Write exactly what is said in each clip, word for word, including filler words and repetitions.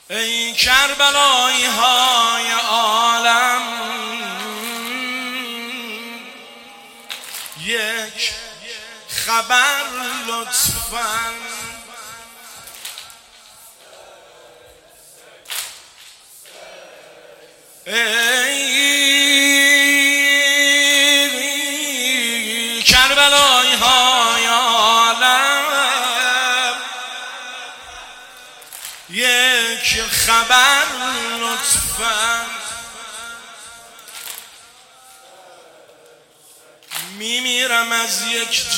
ای کربلایی های عالم، یک خبر لطفاً. ای کربلایی های عالم، یک خبر لطفاً. میمیرم از یک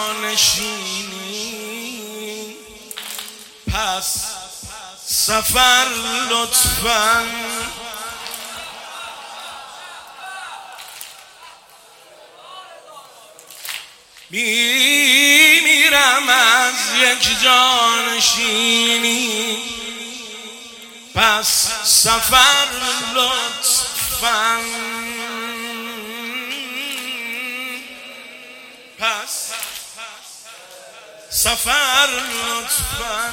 جانشینی، پس سفر لطفاً. میمیرم از یک جانشینی، پس سفر لطفاً. پس سفر لطفاً.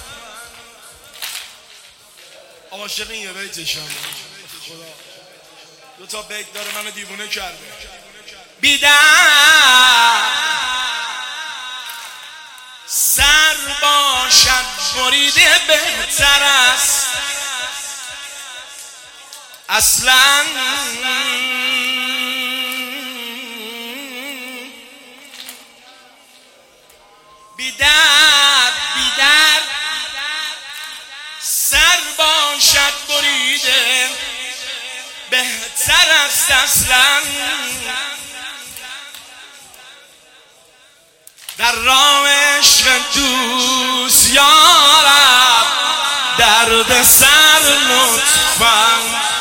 عاشق این یه بیتشم خدا، دو تا بیت داره منو دیوونه کرده. بیدر سر باشد بریده بهتر است اصلاً. بیدر بیدر سر باشد بریده بهتر است اصلاً. در راه عشق دوست یارب درد سر لطفاً.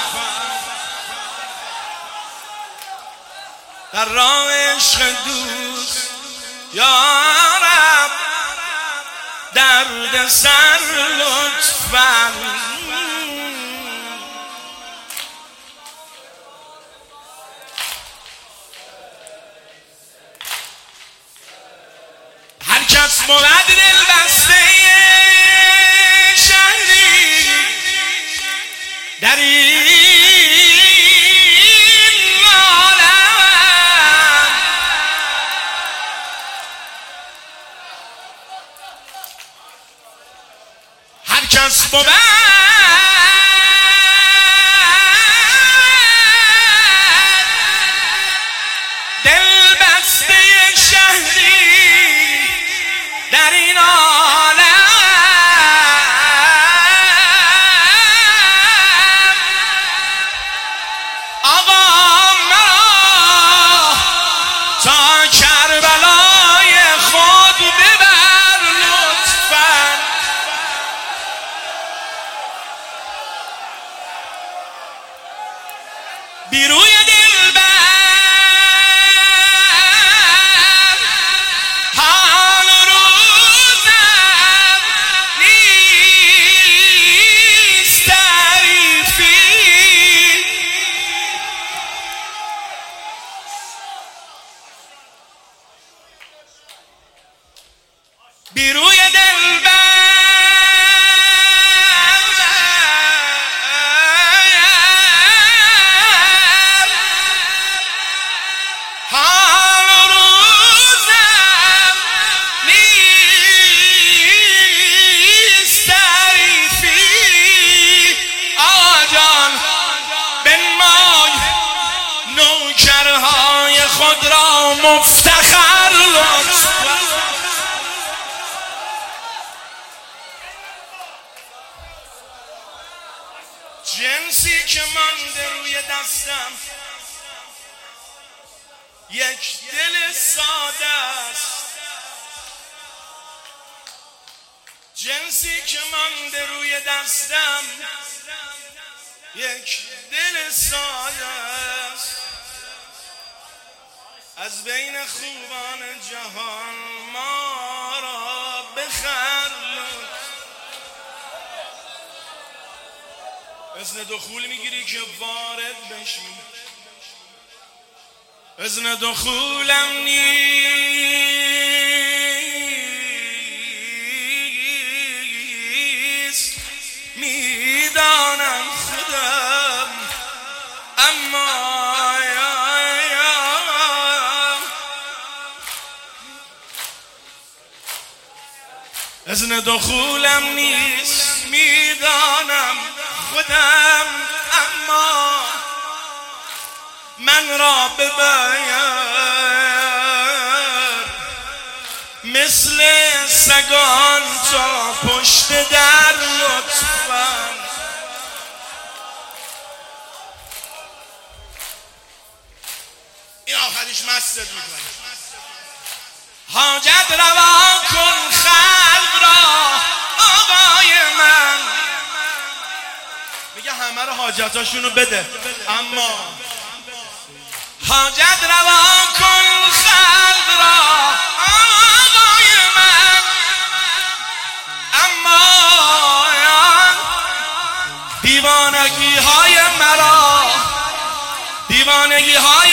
در راه عشق دوست یارب درد سر لطفاً. هر کس بود دل بسته شهری در این عالم، هر کس بود دل بسته شهری در این عالم، آقا مرا تا کربلای خود ببر لطفاً. بیروی دلبر حال روزم نیست تعریفی، بیروی دلبر حال روزم نیست تعریفی. آقا جان بنمای نوکرهای خود را مفتخر لطفاً. جنسی که مانده روی دستم یک دل ساده است، جنسی که مانده روی دستم یک دل ساده است. از بین خوبان جهان ما را بخر، اذن دخول میگیری که وارد بشی، اذن دخولم نیست می اذن دخولم نیست میدانم خودم، اما من را ببر مثل سگان تا پشت در لطفاً. این آخریش مستت میکنه. حاجت روا کن خلق را آقای من. میگه همه رو حاجتاشونو بده، اما حاجت روا کن خلق را آقای من، اما دیوانگی های مرا، دیوانگی های